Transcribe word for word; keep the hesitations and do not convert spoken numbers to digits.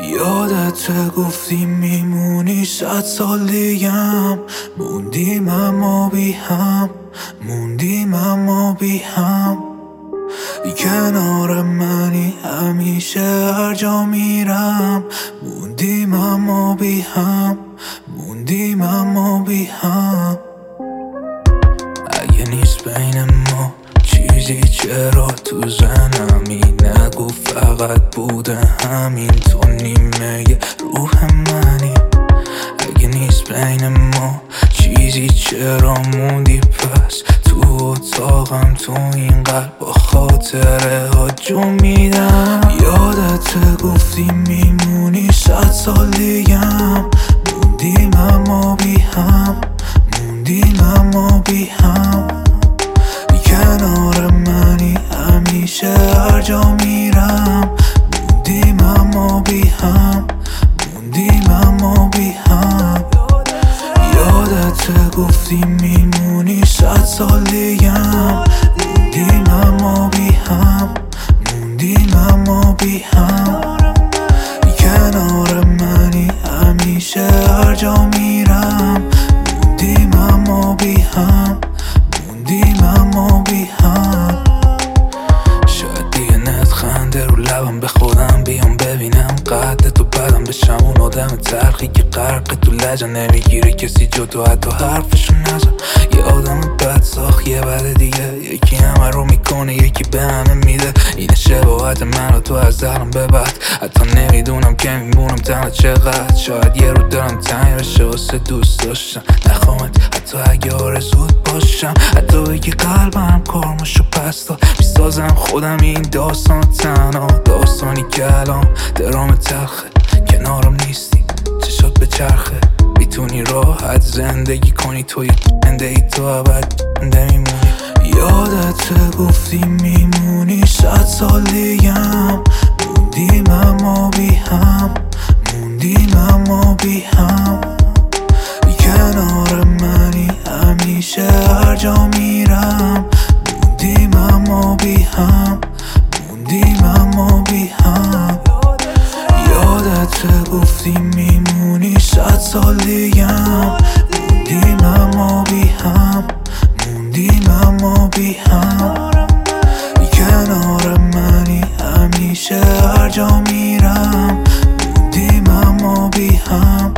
یادت گفتی میمونی صد سال دیگم، موندیم اما بی هم، موندیم اما بی هم. کنار منی همیشه هر جا میرم، موندیم اما بی هم، موندیم اما بی هم. اگه نیست بین ما چیزی چرا تو ذهنمی نگو فقط بوده همین، تو نیمه روح منی. اگه نیست بین ما چیزی چرا موندی پس تو اتاقم، تو این قلب با خاطره ها جو میدم. یادت گفتی میمونی صد سال دیگم، موندیم اما بی هم، موندیم اما بی هم. کنار منی همیشه هر جا میرم، موندیم اما بی هم، موندیم اما بی هم. یادت گفتی میمونی صد سال دیگم، موندیم اما بی هم، موندیم اما بی هم. کنار منی همیشه هر جا میرم، موندیم اما بی هم، موندیم اما بی هم. شاید دیگه نت خنده رو لبم، به خودم بیام ببینم قد تو بدم بشم اون آدم تلخی که غرق تو لجه نمیگیره کسی جو تو، حتی حرفشو نزن. یه آدم بد ساخت یه بد دیگه، یکی همه رو میکنه یکی به همه میده. اینه شباهت من و تو از الان به بعد، حتی نمیدونم که میمونم تنها چقدر. شاید یه رو دارم تنگ بشه واسه دوست داشتم، نخوامت حتی اگه آرزوت باشم. حتی بگی قلبم کارماشو پس داد، میسازم خودم این داستان تنها، داستانی که الان درام تلخه. کنارم نیستی چشات به چرخه، میتونی راحت زندگی کنی، تو یک زنده ای تو ابد میمونی. یادت گفتی میمونی صد سال دیگم، موندیم اما بی هم، موندیم اما بی هم. کنار منی همیشه هر جا میرم، موندیم اما بی هم، موندیم اما بی هم. یادت گفتی میمونی صد سال دیگم، موندیم اما بی هم، موندیم اما بی هم. کنار منی همیشه هر جا میرم، موندیم اما بی هم.